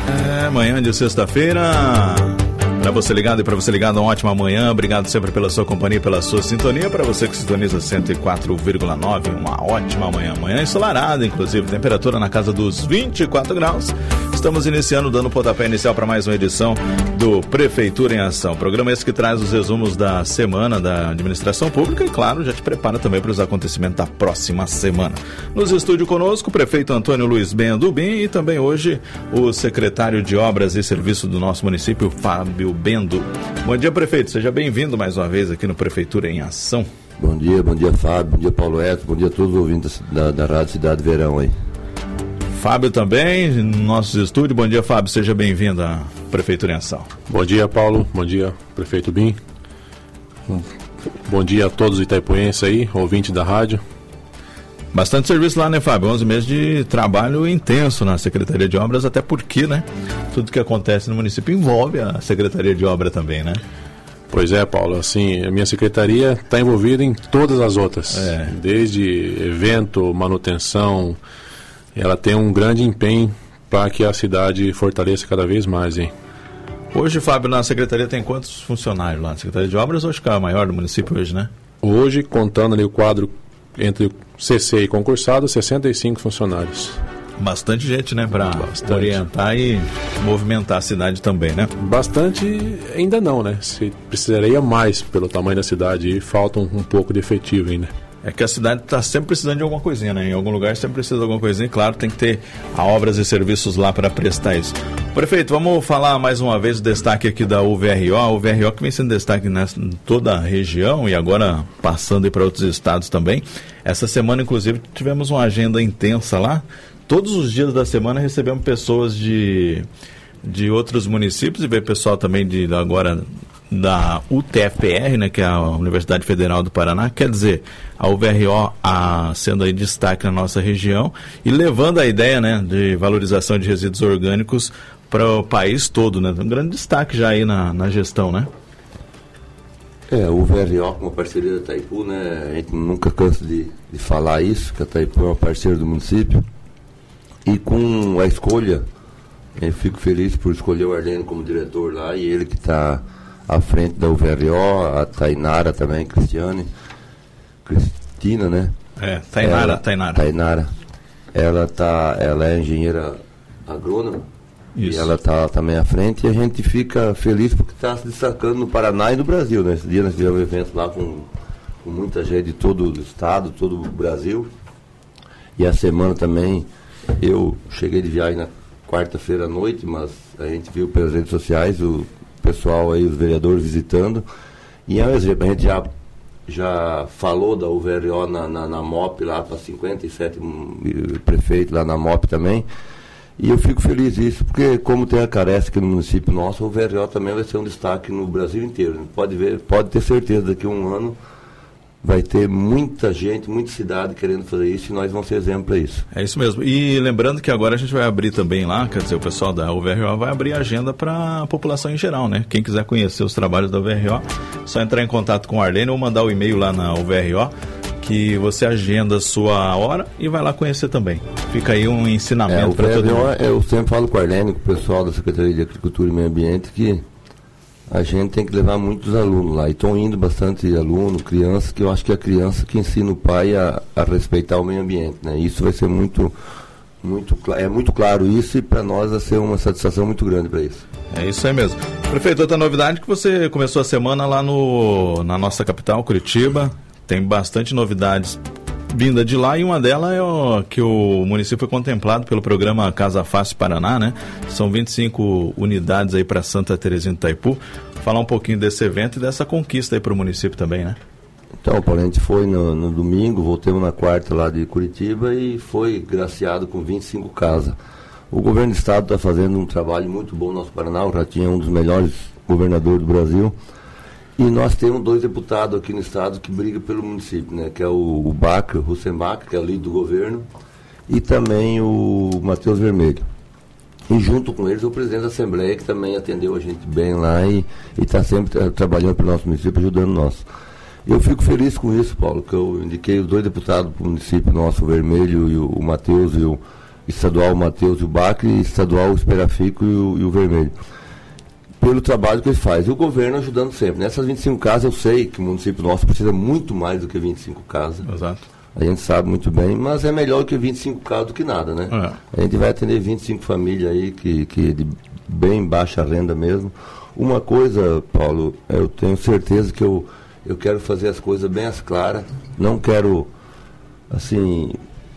Manhã de sexta-feira. Para você ligado e para você ligado, uma ótima manhã. Obrigado sempre pela sua companhia, pela sua sintonia. Para você que sintoniza 104,9, uma ótima manhã. Manhã ensolarada, inclusive, temperatura na casa dos 24 graus. Estamos iniciando, dando pontapé inicial para mais uma edição do Prefeitura em Ação. Programa esse que traz os resumos da semana da administração pública e, claro, já te prepara também para os acontecimentos da próxima semana. Nos estúdios conosco, o prefeito Antônio Luiz Bendo Bin e também hoje o secretário de Obras e Serviços do nosso município, Fábio Bendo. Bom dia, prefeito. Seja bem-vindo mais uma vez aqui no Prefeitura em Ação. Bom dia Fábio, bom dia Paulo Edson, bom dia a todos os ouvintes da Rádio Cidade Verão aí. Fábio também, no nosso estúdio. Bom dia, Fábio, seja bem-vindo à Prefeitura em Ação. Bom dia, Paulo, bom dia, prefeito Bin. Bom dia a todos os itaipuenses aí, ouvintes da rádio. Bastante serviço lá, né, Fábio? 11 meses de trabalho intenso na Secretaria de Obras, até porque, né, tudo que acontece no município envolve a Secretaria de Obra também, né? Pois é, Paulo, assim, a minha secretaria está envolvida em todas as outras, desde evento, manutenção. Ela tem um grande empenho para que a cidade fortaleça cada vez mais, hein? Hoje, Fábio, na Secretaria tem quantos funcionários lá? Na Secretaria de Obras, acho que é a maior do município hoje, né? Hoje, contando ali o quadro entre CC e concursado, 65 funcionários. Bastante gente, né, para orientar e movimentar a cidade também, né? Bastante ainda não, né? Se precisaria mais pelo tamanho da cidade e falta um pouco de efetivo ainda. É que a cidade está sempre precisando de alguma coisinha, né? Em algum lugar sempre precisa de alguma coisinha. E claro, tem que ter obras e serviços lá para prestar isso. Prefeito, vamos falar mais uma vez do destaque aqui da UVRO. A UVRO que vem sendo destaque em toda a região e agora passando para outros estados também. Essa semana, inclusive, tivemos uma agenda intensa lá. Todos os dias da semana recebemos pessoas de outros municípios e veio pessoal também agora da UTFPR, né, que é a Universidade Federal do Paraná, quer dizer, a UVRO sendo aí destaque na nossa região e levando a ideia, né, de valorização de resíduos orgânicos para o país todo, né, um grande destaque já aí na gestão, né? O UVRO com uma parceria da Itaipu, né, a gente nunca cansa de falar isso, que a Itaipu é uma parceira do município e com a escolha, eu fico feliz por escolher o Arleno como diretor lá e ele que está à frente da UVRO, a Tainara também, Cristina, né? Tainara. Ela é engenheira agrônoma. Isso. E ela está também à frente e a gente fica feliz porque está se destacando no Paraná e no Brasil, né? Esse dia nós tivemos um evento lá com muita gente de todo o estado, todo o Brasil. E a semana também, eu cheguei de viagem na quarta-feira à noite, mas a gente viu pelas redes sociais o pessoal aí, os vereadores visitando, e é um exemplo, a gente já falou da UVRO na MOP lá para 57 prefeitos lá na MOP também, e eu fico feliz disso, porque como tem a carência aqui no município nosso, a UVRO também vai ser um destaque no Brasil inteiro, pode ter certeza, daqui a um ano vai ter muita gente, muita cidade querendo fazer isso e nós vamos ser exemplo para isso. É isso mesmo. E lembrando que agora a gente vai abrir também lá, quer dizer, o pessoal da UVRO vai abrir a agenda para a população em geral, né? Quem quiser conhecer os trabalhos da UVRO, só entrar em contato com o Arlene ou mandar o e-mail lá na UVRO, que você agenda a sua hora e vai lá conhecer também. Fica aí um ensinamento para todo mundo. Eu sempre falo com o Arlene, com o pessoal da Secretaria de Agricultura e Meio Ambiente, que a gente tem que levar muitos alunos lá, e estão indo bastante alunos, crianças, que eu acho que é a criança que ensina o pai a respeitar o meio ambiente, né? Isso vai ser muito claro isso, e para nós vai ser uma satisfação muito grande para isso. É isso aí mesmo. Prefeito, outra novidade que você começou a semana lá na nossa capital, Curitiba, tem bastante novidades vinda de lá, e uma delas é que o município foi contemplado pelo programa Casa Fácil Paraná, né? São 25 unidades aí para Santa Terezinha do Itaipu. Falar um pouquinho desse evento e dessa conquista aí para o município também, né? Então, Paulo, a gente foi no domingo, voltamos na quarta lá de Curitiba e foi graciado com 25 casas. O governo do estado está fazendo um trabalho muito bom no nosso Paraná, o Ratinho é um dos melhores governadores do Brasil. E nós temos 2 deputados aqui no estado que brigam pelo município, né? Que é o Bacra, o Russenbach, que é o líder do governo, e também o Matheus Vermelho. E junto com eles o presidente da Assembleia, que também atendeu a gente bem lá e está sempre trabalhando para o nosso município, ajudando nós. Eu fico feliz com isso, Paulo, que eu indiquei os 2 deputados para o município nosso, o Vermelho e o Matheus estadual Mateus e o Bacre, e estadual Esperafico e o Vermelho. Pelo trabalho que ele faz. E o governo ajudando sempre. Nessas 25 casas, eu sei que o município nosso precisa muito mais do que 25 casas. Exato. A gente sabe muito bem, mas é melhor que 25 casas do que nada, né? A gente vai atender 25 famílias aí, que de bem baixa renda mesmo. Uma coisa, Paulo, eu tenho certeza que eu quero fazer as coisas bem as claras. Não quero, assim...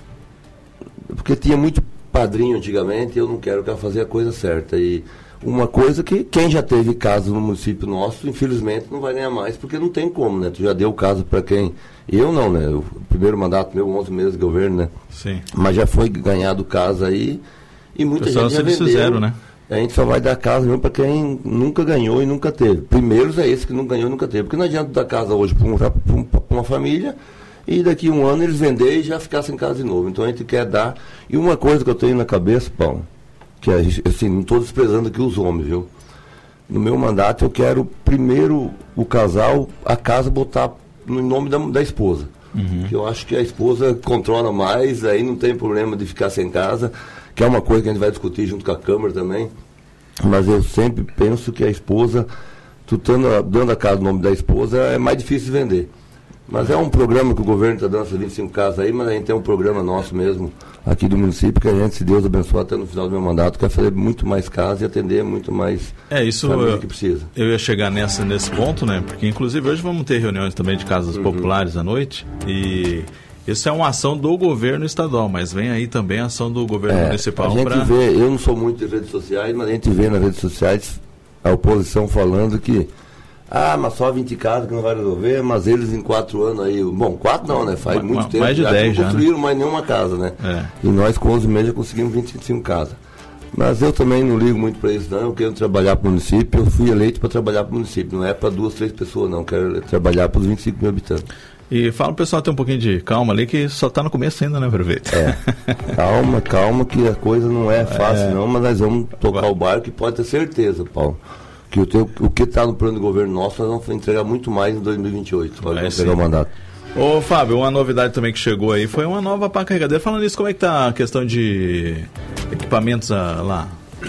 Porque tinha muito padrinho antigamente, eu não quero fazer a coisa certa. E uma coisa que quem já teve casa no município nosso, infelizmente, não vai ganhar mais, porque não tem como, né? Tu já deu casa para quem... Eu não, né? O primeiro mandato meu, 11 meses de governo, né? Sim. Mas já foi ganhado casa aí e muita gente já vendeu. Fizeram, né? A gente só vai dar casa mesmo para quem nunca ganhou e nunca teve. Primeiros é esse que não ganhou e nunca teve. Porque não adianta dar casa hoje para uma família e daqui a um ano eles venderem e já ficar sem casa de novo. Então a gente quer dar... E uma coisa que eu tenho na cabeça, Paulo, que assim, não estou desprezando aqui os homens, viu? No meu mandato eu quero primeiro o casal, a casa botar no nome da esposa. Que eu acho que a esposa controla mais, aí não tem problema de ficar sem casa, que é uma coisa que a gente vai discutir junto com a Câmara também. Mas eu sempre penso que a esposa, tu dando a casa no nome da esposa, é mais difícil de vender. Mas é um programa que o governo está dando essas 25 casas aí, mas a gente tem um programa nosso mesmo aqui do município que a gente, se Deus abençoar, até no final do meu mandato, quer fazer muito mais casas e atender muito mais família que precisa. Eu ia chegar nesse ponto, né? Porque inclusive hoje vamos ter reuniões também de casas populares à noite e isso é uma ação do governo estadual, mas vem aí também a ação do governo municipal. A gente vê, eu não sou muito de redes sociais, mas a gente vê nas redes sociais a oposição falando que mas só 20 casas que não vai resolver, mas eles em 4 anos aí... Bom, 4 não, né? Faz muito tempo mais de já 10 não construíram mais nenhuma casa, né? E nós com 11 meses já conseguimos 25 casas. Mas eu também não ligo muito para isso, não. Eu quero trabalhar para o município. Eu fui eleito para trabalhar para o município. Não é para 2, 3 pessoas, não. Eu quero trabalhar para os 25 mil habitantes. E fala o pessoal ter um pouquinho de calma ali, que só está no começo ainda, né, prefeito? Calma, que a coisa não é fácil, não. Mas nós vamos tocar o barco e pode ter certeza, Paulo, que o que está no plano de governo nosso, nós vamos entregar muito mais em 2028. Vamos pegar o mandato. Ô, Fábio, uma novidade também que chegou aí foi uma nova pá carregadeira. Falando nisso, como é que tá a questão de equipamentos lá?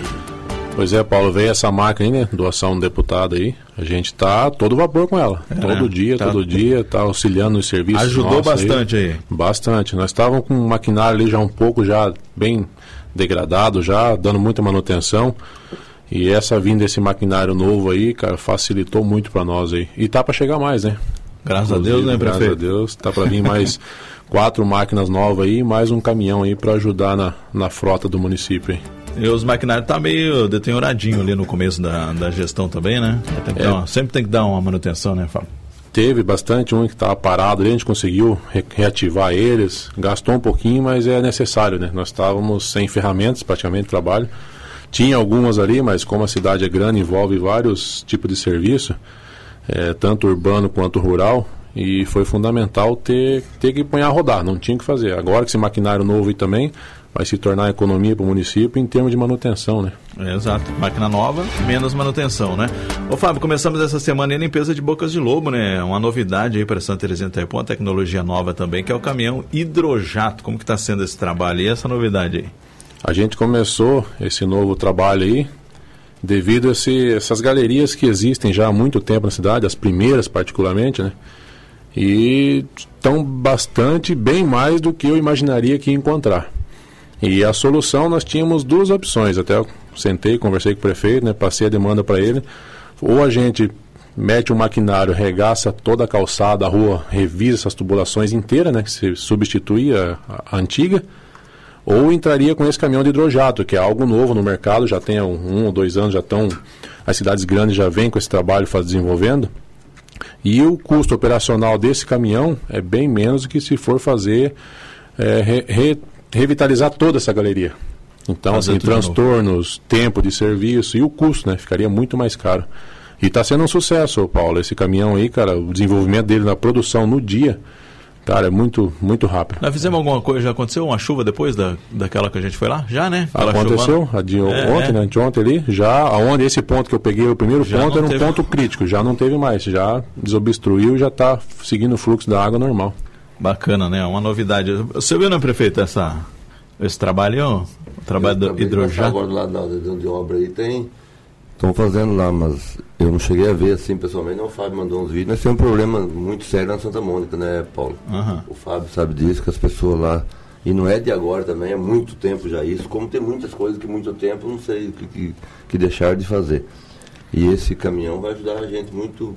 Pois é, Paulo, veio essa máquina aí, né? Doação do deputado aí. A gente tá todo vapor com ela. Todo dia, tá auxiliando os serviços. Ajudou bastante aí. Bastante. Nós estávamos com um maquinário ali já um pouco já bem degradado, já dando muita manutenção. E essa vinda desse maquinário novo aí, cara, facilitou muito para nós aí. E tá para chegar mais, né? Graças a Deus, né, prefeito? Graças a Deus. Tá para vir mais 4 máquinas novas aí, mais um caminhão aí para ajudar na frota do município aí. E os maquinários tá meio deterioradinho ali no começo da gestão também, né? Sempre tem que dar uma manutenção, né, Fábio? Teve bastante, um que estava parado ali, a gente conseguiu reativar eles, gastou um pouquinho, mas é necessário, né? Nós estávamos sem ferramentas, praticamente, de trabalho. Tinha algumas ali, mas como a cidade é grande, envolve vários tipos de serviço, tanto urbano quanto rural, e foi fundamental ter que pôr a rodar, não tinha o que fazer. Agora que esse maquinário novo aí também vai se tornar economia para o município em termos de manutenção, né? Exato, máquina nova, menos manutenção, né? Ô Fábio, começamos essa semana a limpeza de bocas de lobo, né? Uma novidade aí para Santa Terezinha do Itaipu, uma tecnologia nova também, que é o caminhão hidrojato. Como que está sendo esse trabalho e essa novidade aí? A gente começou esse novo trabalho aí devido a essas galerias que existem já há muito tempo na cidade, as primeiras particularmente, né? E estão bem mais do que eu imaginaria que ia encontrar. E a solução, nós tínhamos 2 opções, até eu sentei, conversei com o prefeito, né, passei a demanda para ele, ou a gente mete um maquinário, regaça toda a calçada, a rua, revisa essas tubulações inteiras, né, que se substitui a antiga, ou entraria com esse caminhão de hidrojato, que é algo novo no mercado, já tem 1 ou 2 anos, as cidades grandes já vêm com esse trabalho desenvolvendo, e o custo operacional desse caminhão é bem menos do que se for fazer revitalizar toda essa galeria. Então, assim, transtornos, tempo de serviço e o custo, né? Ficaria muito mais caro. E está sendo um sucesso, Paulo, esse caminhão aí, cara, o desenvolvimento dele na produção no dia, cara, é muito, muito rápido. Nós fizemos alguma coisa, já aconteceu uma chuva depois daquela que a gente foi lá? Já, né? Aconteceu, ontem, né? De ontem ali, já, aonde esse ponto que eu peguei, o primeiro ponto era um ponto crítico, já não teve mais, já desobstruiu e já está seguindo o fluxo da água normal. Bacana, né? Uma novidade. Você viu, né, prefeito, esse trabalho? O trabalho do hidrogel. Agora lá na de obra aí estão fazendo lá, mas eu não cheguei a ver assim pessoalmente. Não, o Fábio mandou uns vídeos, mas tem um problema muito sério na Santa Mônica, né, Paulo? O Fábio sabe disso, que as pessoas lá, e não é de agora também, é muito tempo já isso, como tem muitas coisas que muito tempo não sei o que deixaram de fazer. E esse caminhão vai ajudar a gente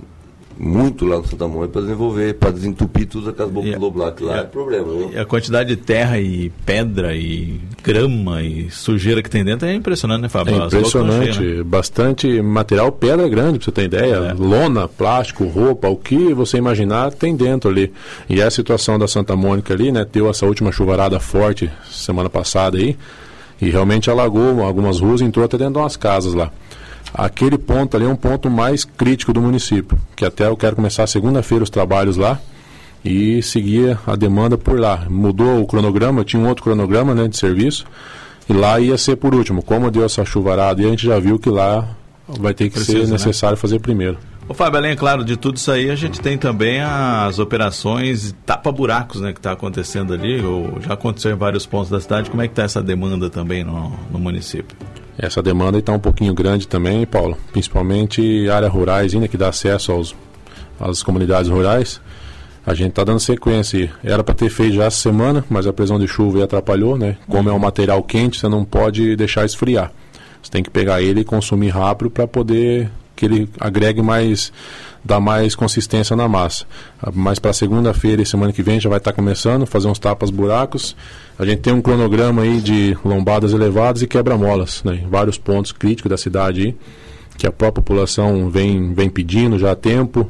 muito lá no Santa Mônica para desenvolver, para desentupir tudo aquelas bocas do lobo lá, que lá é problema, viu? E a quantidade de terra e pedra e grama e sujeira que tem dentro é impressionante, né, Fábio? É impressionante, cheias, né? Bastante material, pedra grande, para você ter ideia, lona, plástico, roupa, o que você imaginar tem dentro ali. E a situação da Santa Mônica ali, né, deu essa última chuvarada forte semana passada aí, e realmente alagou algumas ruas e entrou até dentro de umas casas lá. Aquele ponto ali é um ponto mais crítico do município, que até eu quero começar segunda-feira os trabalhos lá e seguir a demanda por lá. Mudou o cronograma, tinha um outro cronograma, né, de serviço, e lá ia ser por último. Como deu essa chuvarada, e a gente já viu que lá vai ter que ser necessário, né, fazer primeiro. Ô Fábio, além, claro, de tudo isso aí, a gente tem também as operações tapa-buracos, né, que está acontecendo ali, ou já aconteceu em vários pontos da cidade. Como é que está essa demanda também no município? Essa demanda está um pouquinho grande também, Paulo, principalmente áreas rurais, ainda que dá acesso às comunidades rurais. A gente está dando sequência. Era para ter feito já essa semana, mas a previsão de chuva atrapalhou, né? Como é um material quente, você não pode deixar esfriar. Você tem que pegar ele e consumir rápido para poder que ele agregue mais, dá mais consistência na massa. Mas para segunda-feira e semana que vem já vai estar começando, fazer uns tapas-buracos. A gente tem um cronograma aí de lombadas elevadas e quebra-molas, né, em vários pontos críticos da cidade aí, que a própria população vem pedindo já há tempo,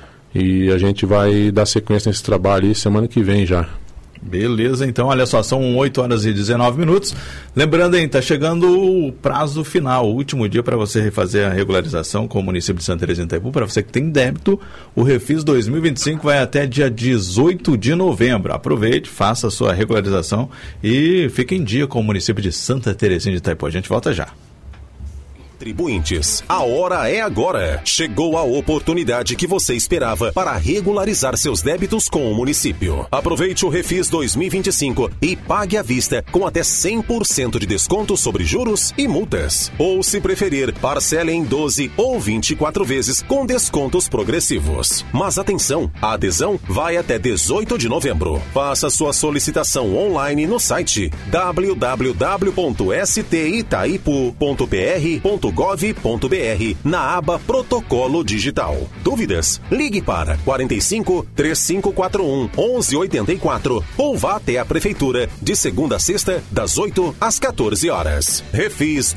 e a gente vai dar sequência nesse trabalho aí semana que vem já. Beleza, então, olha só, são 8 horas e 19 minutos. Lembrando, hein, está chegando o prazo final, o último dia para você refazer a regularização com o município de Santa Terezinha de Itaipu. Para você que tem débito, o Refis 2025 vai até dia 18 de novembro. Aproveite, faça a sua regularização e fique em dia com o município de Santa Terezinha de Itaipu. A gente volta já. Contribuintes, a hora é agora. Chegou a oportunidade que você esperava para regularizar seus débitos com o município. Aproveite o Refis 2025 e pague à vista com até 100% de desconto sobre juros e multas. Ou, se preferir, parcele em 12 ou 24 vezes com descontos progressivos. Mas atenção, a adesão vai até 18 de novembro. Faça sua solicitação online no site www.stitaipu.pr.gov.br na aba Protocolo Digital. Dúvidas? Ligue para 45 3541 1184 ou vá até a Prefeitura de segunda a sexta, das 8 às 14 horas. Refis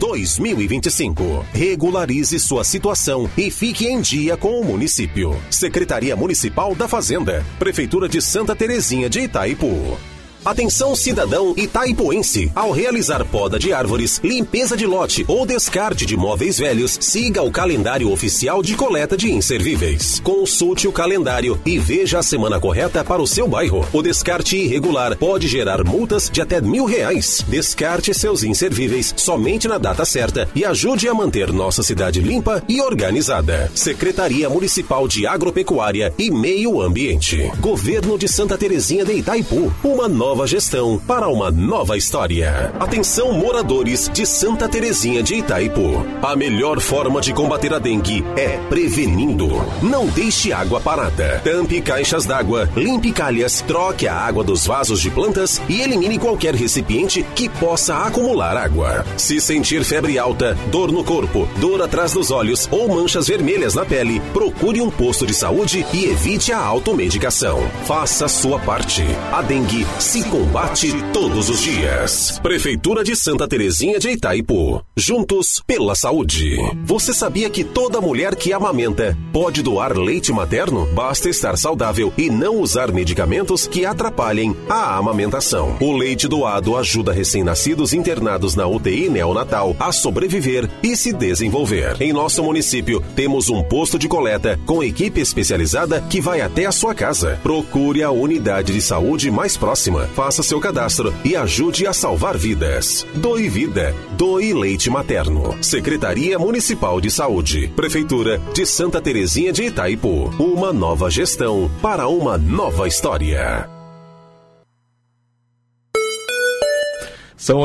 2025. Regularize sua situação e fique em dia com o município. Secretaria Municipal da Fazenda, Prefeitura de Santa Terezinha de Itaipu. Atenção, cidadão itaipuense. Ao realizar poda de árvores, limpeza de lote ou descarte de móveis velhos, siga o calendário oficial de coleta de inservíveis. Consulte o calendário e veja a semana correta para o seu bairro. O descarte irregular pode gerar multas de até R$1.000. Descarte seus inservíveis somente na data certa e ajude a manter nossa cidade limpa e organizada. Secretaria Municipal de Agropecuária e Meio Ambiente. Governo de Santa Terezinha de Itaipu. Uma nova gestão para uma nova história. Atenção, moradores de Santa Terezinha de Itaipu. A melhor forma de combater a dengue é prevenindo. Não deixe água parada. Tampe caixas d'água, limpe calhas, troque a água dos vasos de plantas e elimine qualquer recipiente que possa acumular água. Se sentir febre alta, dor no corpo, dor atrás dos olhos ou manchas vermelhas na pele, procure um posto de saúde e evite a automedicação. Faça a sua parte. A dengue se combate todos os dias. Prefeitura de Santa Terezinha de Itaipu. Juntos pela saúde. Você sabia que toda mulher que amamenta pode doar leite materno? Basta estar saudável e não usar medicamentos que atrapalhem a amamentação. O leite doado ajuda recém-nascidos internados na UTI neonatal a sobreviver e se desenvolver. Em nosso município, temos um posto de coleta com equipe especializada que vai até a sua casa. Procure a unidade de saúde mais próxima. Faça seu cadastro e ajude a salvar vidas. Doe vida. Doe leite materno. Secretaria Municipal de Saúde. Prefeitura de Santa Terezinha de Itaipu. Uma nova gestão para uma nova história. São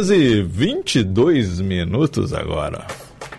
8h22 agora.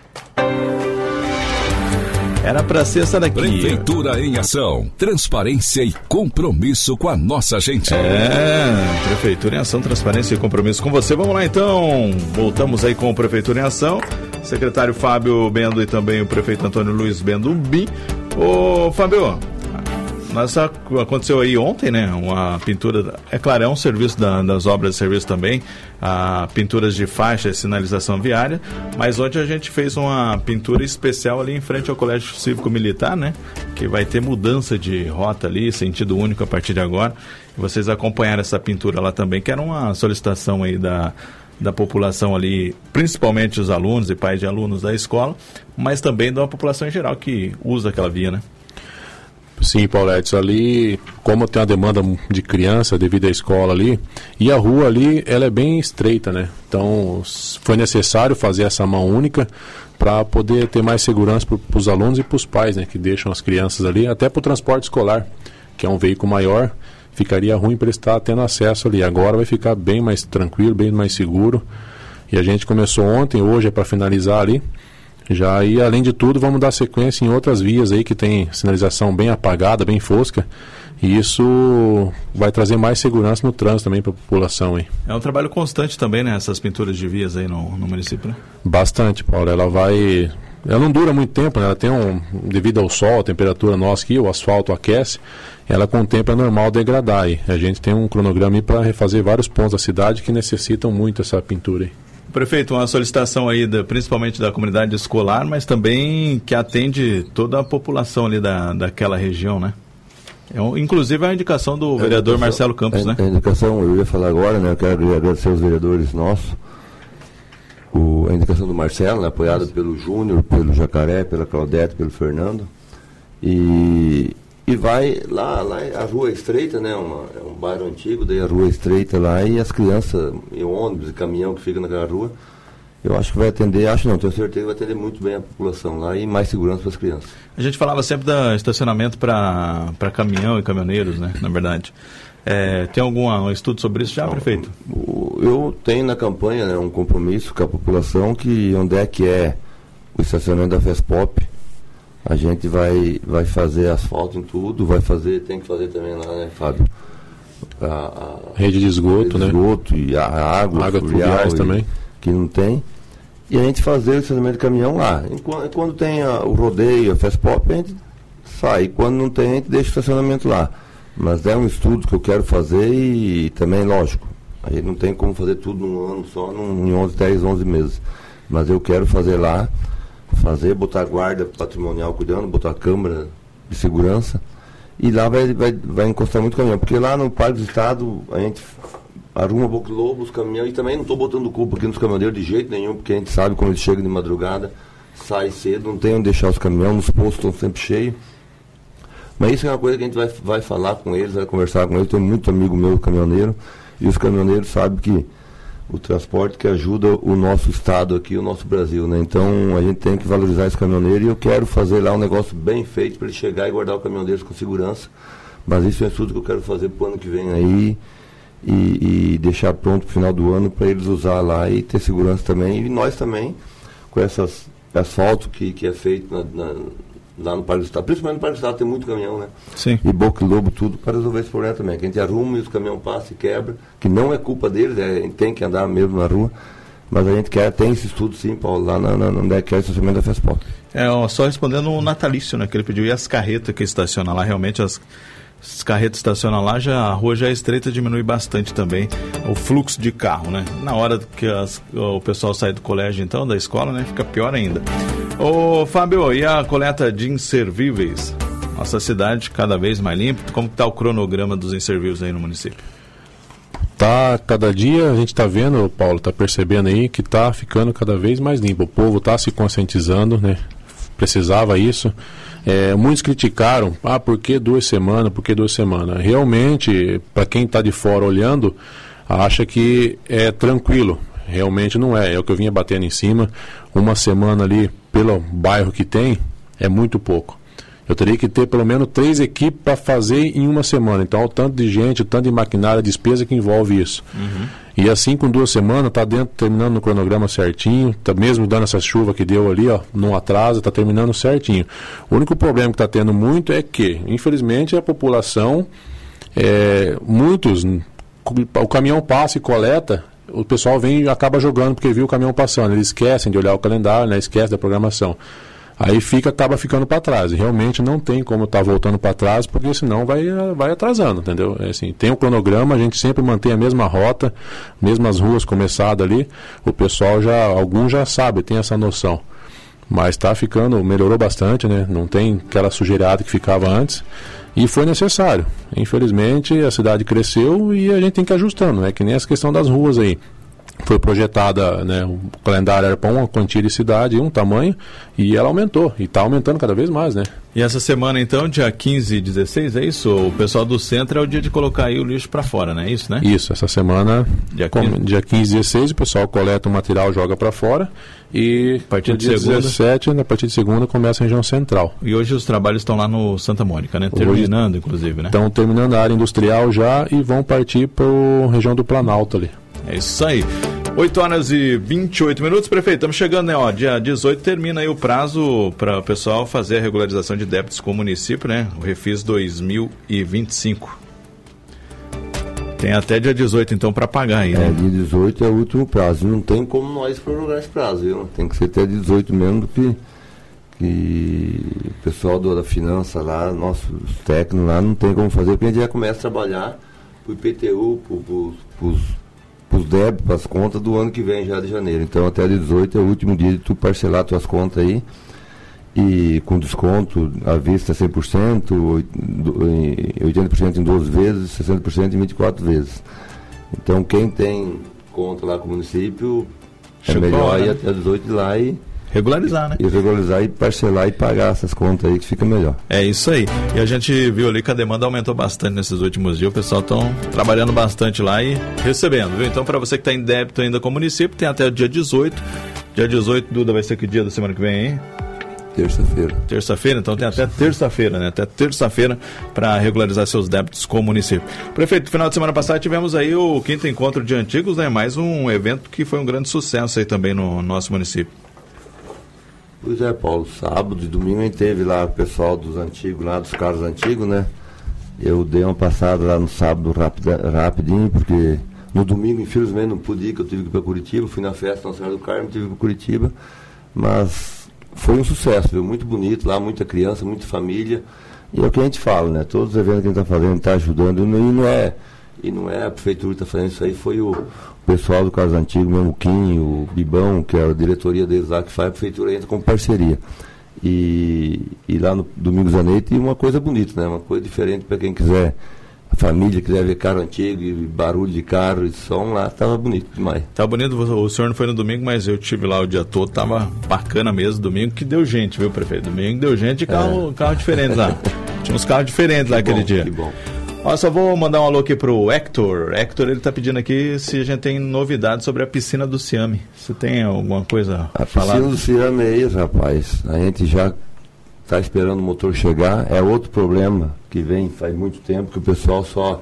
Era para ser essa daqui. Prefeitura em ação, transparência e compromisso com a nossa gente. Prefeitura em ação, transparência e compromisso com você. Vamos lá então, voltamos aí com o Prefeitura em Ação, secretário Fábio Bendo e também o prefeito Antônio Luiz Bendo Bi. Ô Fábio, aconteceu aí ontem, né, uma pintura, é claro, é um serviço das obras de serviço também, pinturas de faixa e sinalização viária, mas ontem a gente fez uma pintura especial ali em frente ao Colégio Cívico Militar, né, que vai ter mudança de rota ali, sentido único a partir de agora, e vocês acompanharam essa pintura lá também, que era uma solicitação aí da população ali, principalmente os alunos e pais de alunos da escola, mas também da população em geral que usa aquela via, né? Sim, Pauletes, ali, como tem uma demanda de criança devido à escola ali, e a rua ali, ela é bem estreita, né? Então, foi necessário fazer essa mão única para poder ter mais segurança para os alunos e para os pais, né? Que deixam as crianças ali, até para o transporte escolar, que é um veículo maior, ficaria ruim para estar tendo acesso ali. Agora vai ficar bem mais tranquilo, bem mais seguro. E a gente começou ontem, hoje é para finalizar ali. Já e além de tudo vamos dar sequência em outras vias aí que tem sinalização bem apagada, bem fosca, e isso vai trazer mais segurança no trânsito também para a população aí. É um trabalho constante também, né, essas pinturas de vias aí no município, né? Bastante, Paulo, ela não dura muito tempo, né? Ela tem devido ao sol, a temperatura nossa aqui, o asfalto aquece, ela com o tempo é normal degradar aí. A gente tem um cronograma aí para refazer vários pontos da cidade que necessitam muito essa pintura aí. Prefeito, uma solicitação aí principalmente da comunidade escolar, mas também que atende toda a população ali daquela região, né? Inclusive a indicação do vereador Marcelo Campos, né? A indicação, eu ia falar agora, né? Eu quero agradecer aos vereadores nossos. A indicação do Marcelo, né, apoiada pelo Júnior, pelo Jacaré, pela Claudete, pelo Fernando. E vai lá a rua é estreita, né? É um bairro antigo, daí a rua é estreita lá e as crianças, e ônibus e caminhão que fica naquela rua, eu acho que vai atender, tenho certeza que vai atender muito bem a população lá e mais segurança para as crianças. A gente falava sempre do estacionamento para caminhão e caminhoneiros, né? Na verdade. Tem algum estudo sobre isso já, prefeito? Eu tenho na campanha, né, um compromisso com a população que onde é que é o estacionamento da FESPOP, a gente vai fazer asfalto em tudo, tem que fazer também lá, né, Fábio? A rede de esgoto, né? Esgoto e a água fluviais também. Que não tem. E a gente fazer o estacionamento de caminhão lá. Quando tem o rodeio, a FESPOP, a gente sai. Quando não tem, a gente deixa o estacionamento lá. Mas é um estudo que eu quero fazer e também, lógico, a gente não tem como fazer tudo num ano só, em 10, 11 meses. Mas eu quero fazer lá, botar guarda patrimonial cuidando, botar câmera de segurança, e lá vai encostar muito caminhão, porque lá no Parque do Estado a gente arruma um pouco lobo os caminhões, e também não estou botando culpa aqui nos caminhoneiros de jeito nenhum, porque a gente sabe como eles chegam de madrugada, sai cedo, não tem onde deixar os caminhões, nos postos estão sempre cheios. Mas isso é uma coisa que a gente vai falar com eles, vai conversar com eles. Tenho muito amigo meu caminhoneiro, e os caminhoneiros sabem que o transporte que ajuda o nosso estado aqui, o nosso Brasil, né? Então a gente tem que valorizar esse caminhoneiro, e eu quero fazer lá um negócio bem feito para ele chegar e guardar o caminhão deles com segurança. Mas isso é tudo que eu quero fazer para o ano que vem aí, e deixar pronto para o final do ano para eles usar lá e ter segurança também. E nós também, com essas asfalto que é feito lá no Parque do Estado, principalmente no Parque do Estado tem muito caminhão, né? Sim. E boca e lobo, tudo, para resolver esse problema também. Que a gente arruma e os caminhões passam e quebra, que não é culpa deles, a gente tem que andar mesmo na rua, mas a gente tem esse estudo sim, Paulo, lá onde é que é o estacionamento da FESPOP. Só respondendo o natalício, né, que ele pediu, e as carretas que estacionam lá, realmente as carretas estacionam lá, a rua já é estreita, diminui bastante também o fluxo de carro, né? Na hora que o pessoal sai do colégio, então, da escola, né, fica pior ainda. Ô Fábio, e a coleta de inservíveis? Nossa cidade cada vez mais limpa, como está o cronograma dos inservíveis aí no município? Cada dia a gente está vendo, Paulo, está percebendo aí que está ficando cada vez mais limpo. O povo está se conscientizando, né? Precisava isso. Muitos criticaram, por que 2 semanas, por que 2 semanas? Realmente, para quem está de fora olhando, acha que é tranquilo. Realmente não é o que eu vinha batendo em cima. 1 semana ali, pelo bairro que tem, é muito pouco. Eu teria que ter pelo menos 3 equipes para fazer em 1 semana. Então, o tanto de gente, o tanto de maquinária, a despesa que envolve isso. Uhum. E assim, com 2 semanas, está terminando no cronograma certinho, tá mesmo dando essa chuva que deu ali, ó, não atrasa, está terminando certinho. O único problema que está tendo muito é que, infelizmente, a população, o caminhão passa e coleta, o pessoal vem e acaba jogando porque viu o caminhão passando, eles esquecem de olhar o calendário, né, esquecem da programação. Aí acaba ficando para trás. E realmente não tem como estar voltando para trás, porque senão vai atrasando, entendeu? Assim, tem um cronograma, a gente sempre mantém a mesma rota, mesmas ruas começadas ali. O pessoal alguns já sabe, tem essa noção. Mas melhorou bastante, né? Não tem aquela sujeirada que ficava antes. E foi necessário. Infelizmente, a cidade cresceu e a gente tem que ir ajustando, né? Que nem essa questão das ruas aí. Foi projetada, né, o calendário era para uma quantia de cidade, um tamanho, e ela aumentou, e está aumentando cada vez mais, né? E essa semana, então, dia 15 e 16, é isso? O pessoal do centro é o dia de colocar aí o lixo para fora, não é isso, né? Isso, essa semana, dia 15 e 16, o pessoal coleta o material, joga para fora, e a partir de dia 17, a partir de segunda, começa a região central. E hoje os trabalhos estão lá no Santa Mônica, né? Terminando, inclusive, né? Estão terminando a área industrial já e vão partir para a região do Planalto ali. É isso aí. 8 horas e 28 minutos, prefeito, estamos chegando, né? Ó, dia 18 termina aí o prazo para o pessoal fazer a regularização de débitos com o município, né? O Refis 2025. Tem até dia 18, então, para pagar aí, né? Dia 18 é o último prazo. Não tem como nós prorrogar esse prazo, viu? Tem que ser até 18 mesmo, que o pessoal da finança lá, nossos técnicos lá, não tem como fazer, porque a gente já começa a trabalhar pro IPTU, os débitos, para as contas do ano que vem, já de janeiro. Então, até 18 é o último dia de tu parcelar tuas contas aí, e com desconto à vista 100%, 80% em 12 vezes, 60% em 24 vezes. Então, quem tem conta lá com o município, melhor ir até 18 de lá e regularizar, né? E regularizar e parcelar e pagar essas contas aí, que fica melhor. É isso aí. E a gente viu ali que a demanda aumentou bastante nesses últimos dias. O pessoal estão trabalhando bastante lá e recebendo, viu? Então, para você que está em débito ainda com o município, tem até o dia 18. Dia 18, Duda, vai ser que dia da semana que vem, hein? Terça-feira. Terça-feira, então tem até terça-feira, né? Até terça-feira para regularizar seus débitos com o município. Prefeito, no final de semana passada tivemos aí o 5º Encontro de Antigos, né? Mais um evento que foi um grande sucesso aí também no nosso município. Pois é, Paulo, sábado e domingo a gente teve lá o pessoal dos antigos, lá dos carros antigos, né? Eu dei uma passada lá no sábado rapidinho, porque no domingo, infelizmente, não pude ir, que eu tive que ir para Curitiba, fui na festa Nossa Senhora do Carmo, tive que ir para Curitiba, mas foi um sucesso, viu? Muito bonito lá, muita criança, muita família, e é o que a gente fala, né? Todos os eventos que a gente está fazendo, está ajudando, e não é a prefeitura que está fazendo isso aí, foi o pessoal do Carros Antigos, mesmo o Kim, o Bibão, que é a diretoria deles lá que faz, a prefeitura entra com parceria. E lá no Domingos Aneio tem uma coisa bonita, né? Uma coisa diferente para quem quiser, a família quiser ver carro antigo, e barulho de carro e som lá, estava bonito demais. Tá bonito, o senhor não foi no domingo, mas eu estive lá o dia todo, tava bacana mesmo, domingo que deu gente, viu, prefeito? Domingo deu gente e carro diferente lá. Tinha uns carros diferentes lá aquele dia. Que bom. Ó, só vou mandar um alô aqui pro Hector. Hector, ele tá pedindo aqui se a gente tem novidades sobre a piscina do Ciame. Você tem alguma coisa a falar? A piscina do Ciame é isso, rapaz. A gente já tá esperando o motor chegar. É outro problema que vem faz muito tempo, que o pessoal só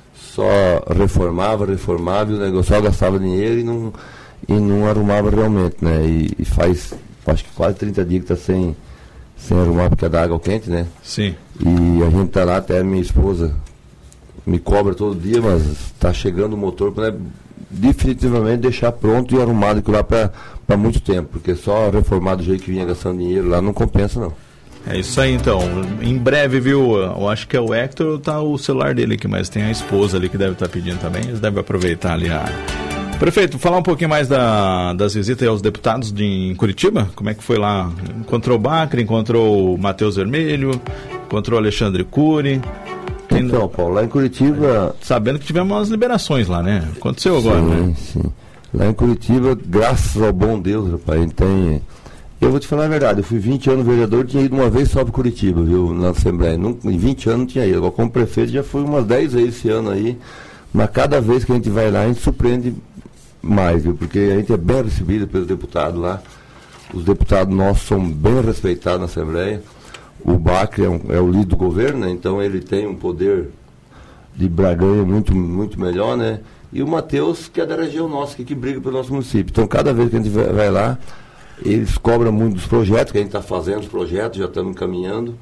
reformava e o negócio só gastava dinheiro e não arrumava realmente, né? E faz, acho que quase 30 dias que tá sem arrumar, porque é da água quente, né? Sim. E a gente tá lá, até a minha esposa me cobra todo dia, mas está chegando o motor para definitivamente deixar pronto e arrumado aquilo lá para muito tempo, porque só reformado do jeito que vinha gastando dinheiro lá não compensa, não. É isso aí, então. Em breve, viu? Eu acho que é o Hector, tá o celular dele aqui, mas tem a esposa ali que deve estar pedindo também, eles devem aproveitar ali a... Prefeito, falar um pouquinho mais das visitas aos deputados em Curitiba, como é que foi lá? Encontrou o Bacri, encontrou o Matheus Vermelho, encontrou o Alexandre Cury. Então, Paulo, lá em Curitiba... Sabendo que tivemos umas liberações lá, né? Aconteceu agora, né? Sim. Lá em Curitiba, graças ao bom Deus, rapaz, tem... Eu vou te falar a verdade, eu fui 20 anos vereador, tinha ido uma vez só para Curitiba, viu, na Assembleia. Em 20 anos não tinha ido. Agora, como prefeito, já fui umas 10 vezes esse ano aí. Mas cada vez que a gente vai lá, a gente surpreende mais, viu? Porque a gente é bem recebido pelos deputados lá. Os deputados nossos são bem respeitados na Assembleia. O Bacri é o líder do governo, né? Então ele tem um poder de barganha muito, muito melhor, né? e o Matheus, que é da região nossa, que briga pelo nosso município. Então, cada vez que a gente vai lá, eles cobram muito dos projetos, que a gente está fazendo os projetos, já estamos encaminhando.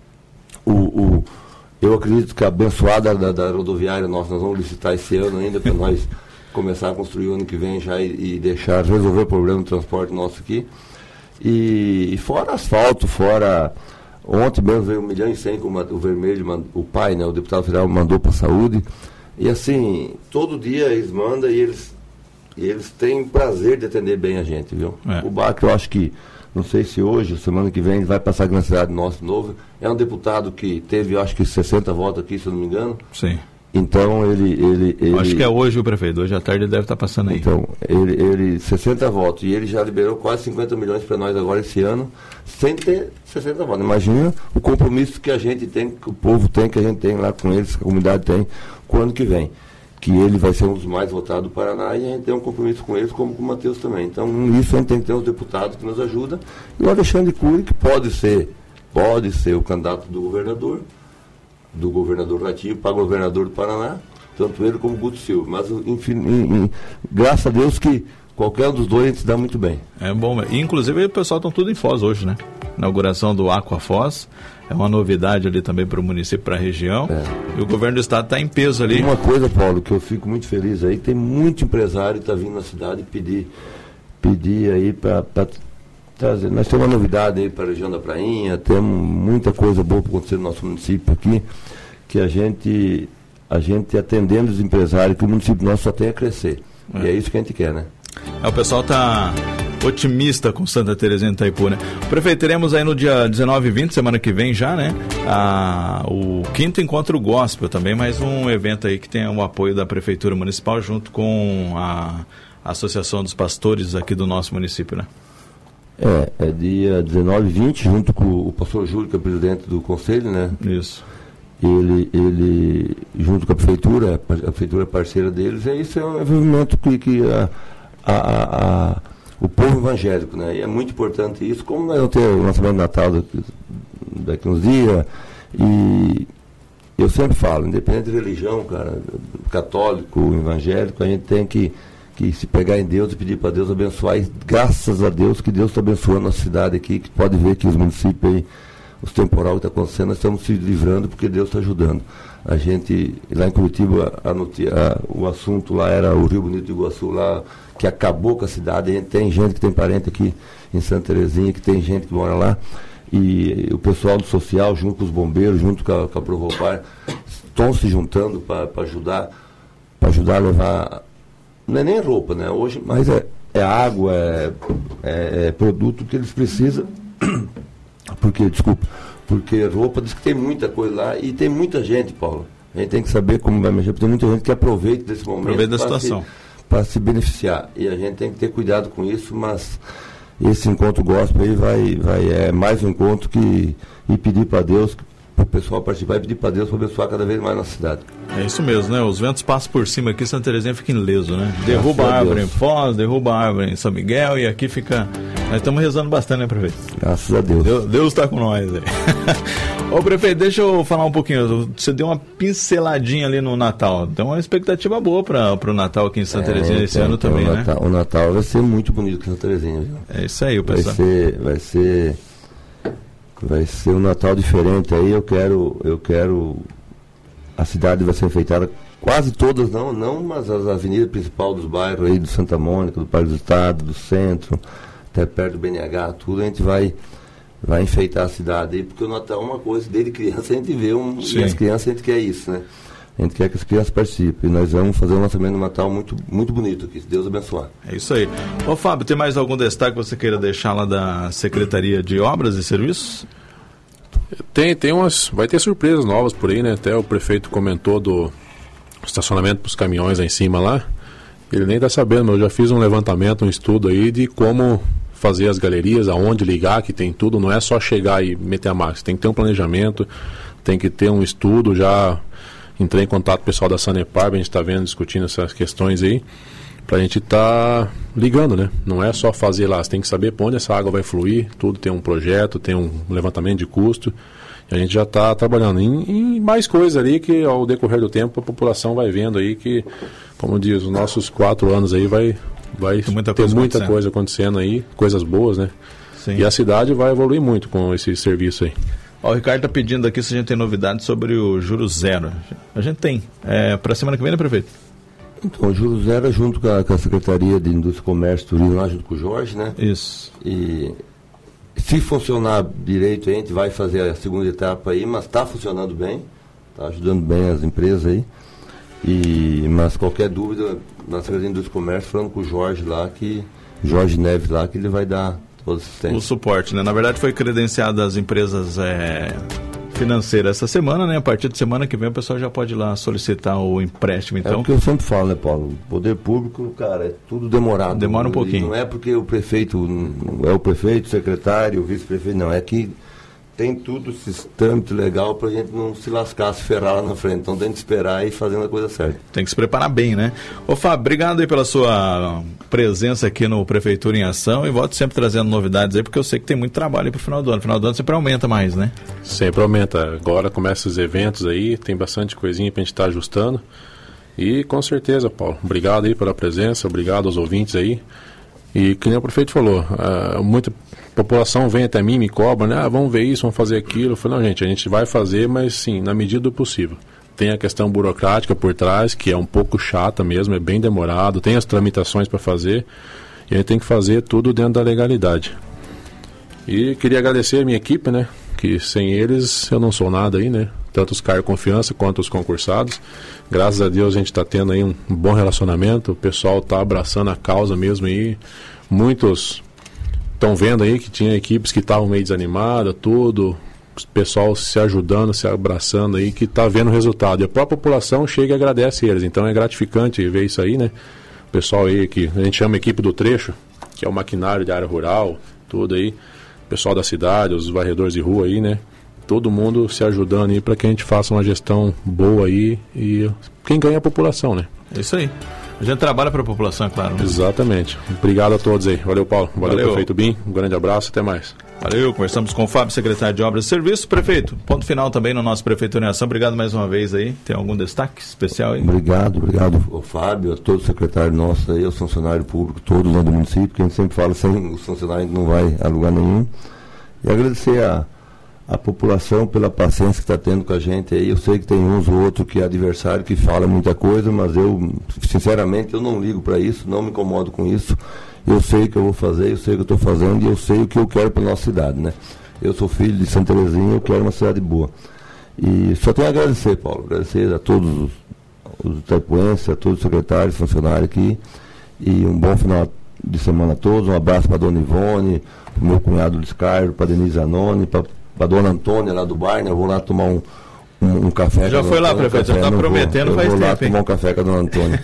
Eu acredito que a abençoada da rodoviária nós vamos licitar esse ano ainda, para nós começar a construir o ano que vem já e deixar resolver o problema do transporte nosso aqui. E fora asfalto, fora... Ontem mesmo veio 1,1 milhão, que o Vermelho, o pai, né, o deputado federal, mandou para a saúde. E assim, todo dia eles mandam e eles têm prazer de atender bem a gente, viu? O Bach, eu acho que, não sei se hoje, semana que vem, ele vai passar aqui na cidade nossa de novo. É um deputado que teve, eu acho que 60 votos aqui, se eu não me engano. Sim. Então ele acho que é hoje o prefeito, hoje à tarde ele deve estar passando aí. Então, ele 60 votos, e ele já liberou quase 50 milhões para nós agora esse ano, sem ter 60 votos. Imagina o compromisso que a gente tem, que o povo tem, que a gente tem lá com eles, que a comunidade tem, com o ano que vem. Que ele vai ser um dos mais votados do Paraná, e a gente tem um compromisso com eles, como com o Matheus também. Então, isso a gente tem que ter os deputados que nos ajudam, e o Alexandre Cury, que pode ser o candidato do governador Ratinho para governador do Paraná, tanto ele como o Guto Silva. Mas, enfim, graças a Deus que qualquer um dos dois a gente se dá muito bem. É bom. Inclusive, o pessoal está tudo em Foz hoje, né? Inauguração do Aqua Foz. É uma novidade ali também para o município, para a região. E o governo do estado está em peso ali. Uma coisa, Paulo, que eu fico muito feliz aí, tem muito empresário que está vindo na cidade pedir aí para trazer. Nós temos uma novidade aí para a região da Prainha, temos muita coisa boa para acontecer no nosso município aqui, que a gente atendendo os empresários, que o município nosso só tem a crescer. E é isso que a gente quer, né? O pessoal está otimista com Santa Terezinha de Itaipu, né? Prefeito, teremos aí no dia 19 e 20, semana que vem já, né? O 5º Encontro Gospel também, mais um evento aí que tem o apoio da Prefeitura Municipal junto com a Associação dos Pastores aqui do nosso município, né? É dia 19 e 20, junto com o pastor Júlio, que é presidente do conselho, né? Isso. Ele junto com a prefeitura é parceira deles, isso é um movimento que o povo evangélico, né? E é muito importante isso, como nós vamos ter o lançamento de Natal daqui uns dias, e eu sempre falo, independente de religião, cara, católico, evangélico, a gente tem que se pegar em Deus e pedir para Deus abençoar, e graças a Deus que Deus está abençoando a nossa cidade aqui, que pode ver que os municípios aí, os temporais que está acontecendo, nós estamos se livrando porque Deus está ajudando. A gente, lá em Curitiba, o assunto lá era o Rio Bonito do Iguaçu, lá, que acabou com a cidade. A gente tem gente que tem parente aqui em Santa Terezinha, que tem gente que mora lá, e o pessoal do social, junto com os bombeiros, junto com a Provopar, estão se juntando para ajudar a levar, não é nem roupa, né, hoje, mas é água, é produto que eles precisam. Porque roupa, diz que tem muita coisa lá, e tem muita gente, Paulo. A gente tem que saber como vai mexer, porque tem muita gente que aproveita desse momento. Aproveita da situação. Para se beneficiar. E a gente tem que ter cuidado com isso, mas esse encontro gospel aí é mais um encontro e pedir para Deus, para o pessoal participar, e pedir para Deus para abençoar cada vez mais na cidade. É isso mesmo, né? Os ventos passam por cima aqui, Santa Terezinha fica ileso, né? Derruba a árvore em Foz, derruba a árvore em São Miguel, e aqui fica... Nós estamos rezando bastante, né, prefeito? Graças a Deus. Deus está com nós aí. Ô, prefeito, deixa eu falar um pouquinho. Você deu uma pinceladinha ali no Natal. Tem uma expectativa boa para o Natal aqui em Santa Terezinha esse ano também, né? O Natal vai ser muito bonito aqui em Santa Terezinha, viu? É isso aí, o pessoal. Vai ser um Natal diferente aí. Eu quero... A cidade vai ser enfeitada, quase todas, não, mas as avenidas principais dos bairros aí, do Santa Mônica, do Parque do Estado, do centro, até perto do BNH, tudo, a gente vai enfeitar a cidade aí, porque o Natal é uma coisa, desde criança a gente vê, e as crianças a gente quer isso, né? A gente quer que as crianças participem, e nós vamos fazer um lançamento do Natal muito, muito bonito aqui, se Deus abençoar. É isso aí. Ô, Fábio, tem mais algum destaque que você queira deixar lá da Secretaria de Obras e Serviços? Vai ter surpresas novas por aí, né? Até o prefeito comentou do estacionamento para os caminhões lá em cima lá. Ele nem está sabendo, mas eu já fiz um levantamento, um estudo aí de como fazer as galerias, aonde ligar, que tem tudo, não é só chegar e meter a marca, tem que ter um planejamento, tem que ter um estudo. Já entrei em contato com o pessoal da Sanepar, a gente está vendo, discutindo essas questões aí, para a gente estar ligando, né? Não é só fazer lá, você tem que saber para onde essa água vai fluir, tudo tem um projeto, tem um levantamento de custo, A gente já está trabalhando em mais coisas ali que ao decorrer do tempo a população vai vendo aí que, como diz, os nossos 4 anos aí vai ter muita coisa acontecendo aí, coisas boas, né? Sim. E a cidade vai evoluir muito com esse serviço aí. O Ricardo está pedindo aqui se a gente tem novidades sobre o Juro Zero. A gente tem. Para a semana que vem, né, prefeito? Então, o Juro Zero é junto com a Secretaria de Indústria, Comércio e Turismo, lá junto com o Jorge, né? Isso. E se funcionar direito, a gente vai fazer a segunda etapa aí, mas está funcionando bem, está ajudando bem as empresas aí. Mas qualquer dúvida, na Secretaria de Indústria e Comércio, falando com o Jorge lá, Jorge Neves lá, que ele vai dar toda a assistência. O suporte, né? Na verdade foi credenciado às empresas financeiras essa semana, né? A partir de semana que vem o pessoal já pode ir lá solicitar o empréstimo, então. É o que eu sempre falo, né, Paulo? O poder público, cara, é tudo demorado. Demora um pouquinho. Não é porque o prefeito, não é o prefeito, o secretário, o vice-prefeito, não. É que tem tudo esse trâmite legal pra gente não se lascar, se ferrar lá na frente. Então tem que esperar e ir fazendo a coisa certa. Tem que se preparar bem, né? Ô Fábio, obrigado aí pela sua presença aqui no Prefeitura em Ação e volto sempre trazendo novidades aí, porque eu sei que tem muito trabalho aí pro final do ano. Final do ano sempre aumenta mais, né? Sempre aumenta. Agora começam os eventos aí, tem bastante coisinha pra gente estar ajustando. E com certeza, Paulo, obrigado aí pela presença, obrigado aos ouvintes aí. E que nem o prefeito falou, muita população vem até mim, me cobra, né? Vamos ver isso, vamos fazer aquilo. Eu falei, não, gente, a gente vai fazer, mas sim, na medida do possível. Tem a questão burocrática por trás, que é um pouco chata mesmo, é bem demorado, tem as tramitações para fazer, e a gente tem que fazer tudo dentro da legalidade. E queria agradecer a minha equipe, né? Que sem eles eu não sou nada aí, né? Tanto os cargos de confiança quanto os concursados. Graças a Deus a gente está tendo aí um bom relacionamento, o pessoal está abraçando a causa mesmo aí. Muitos estão vendo aí que tinha equipes que estavam meio desanimadas, tudo, o pessoal se ajudando, se abraçando aí, que está vendo o resultado. E a própria população chega e agradece eles, então é gratificante ver isso aí, né? O pessoal aí que a gente chama equipe do trecho, que é o maquinário de área rural, tudo aí, o pessoal da cidade, os varredores de rua aí, né? Todo mundo se ajudando aí para que a gente faça uma gestão boa aí e quem ganha é a população, né? É isso aí. A gente trabalha para a população, é claro. Né? Exatamente. Obrigado a todos aí. Valeu, Paulo. Valeu, prefeito Bim. Um grande abraço. Até mais. Valeu. Conversamos com o Fábio, secretário de Obras e Serviços. Prefeito, ponto final também no nosso Prefeitura em Ação. Obrigado mais uma vez aí. Tem algum destaque especial aí? Obrigado ao Fábio, a todo o secretário nosso aí, aos funcionários públicos, todos lá do município, que a gente sempre fala, sem os funcionários não vai a lugar nenhum. E agradecer a população pela paciência que está tendo com a gente aí. Eu sei que tem uns ou outros que é adversário, que fala muita coisa, mas eu, sinceramente, eu não ligo para isso, não me incomodo com isso. Eu sei o que eu vou fazer, eu sei o que eu estou fazendo e eu sei o que eu quero para a nossa cidade, né? Eu sou filho de Santa Terezinha, eu quero uma cidade boa. E só tenho a agradecer, Paulo, agradecer a todos os itaipuenses, a todos os secretários, funcionários aqui, e um bom final de semana a todos. Um abraço para a dona Ivone, para o meu cunhado Luiz Carlos, para a Denise Anoni, para a dona Antônia lá do bar, né? Eu vou lá tomar um café. Já foi lá, prefeito? Já está prometendo faz tempo. Eu vou lá tomar um café com a dona Antônia.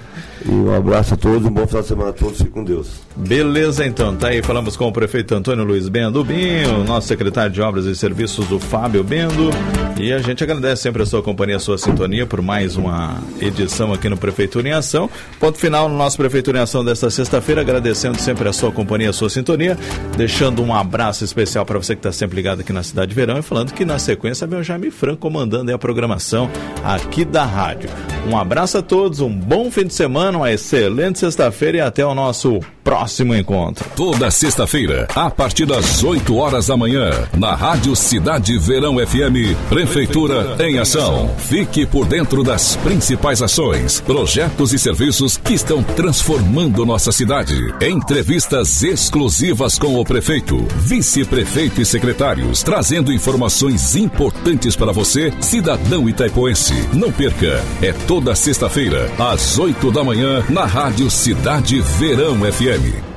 E um abraço a todos, um bom final de semana a todos, fiquem com Deus. Beleza, então, tá aí, falamos com o prefeito Antônio Luiz Bendo Binho, nosso secretário de Obras e Serviços, o Fábio Bendo, e a gente agradece sempre a sua companhia, a sua sintonia por mais uma edição aqui no Prefeitura em Ação. Ponto final no nosso Prefeitura em Ação desta sexta-feira, agradecendo sempre a sua companhia, a sua sintonia, deixando um abraço especial para você que está sempre ligado aqui na Cidade de Verão e falando que na sequência vem o Jaime Franco comandando aí a programação aqui da rádio. Um abraço a todos, um bom fim de semana, uma excelente sexta-feira e até o nosso próximo encontro. Toda sexta-feira, a partir das 8 horas da manhã, na Rádio Cidade Verão FM, Prefeitura em Ação. Fique por dentro das principais ações, projetos e serviços que estão transformando nossa cidade. Entrevistas exclusivas com o prefeito, vice-prefeito e secretários, trazendo informações importantes para você, cidadão itaipuense. Não perca, é toda sexta-feira, às 8 da manhã, na Rádio Cidade Verão FM.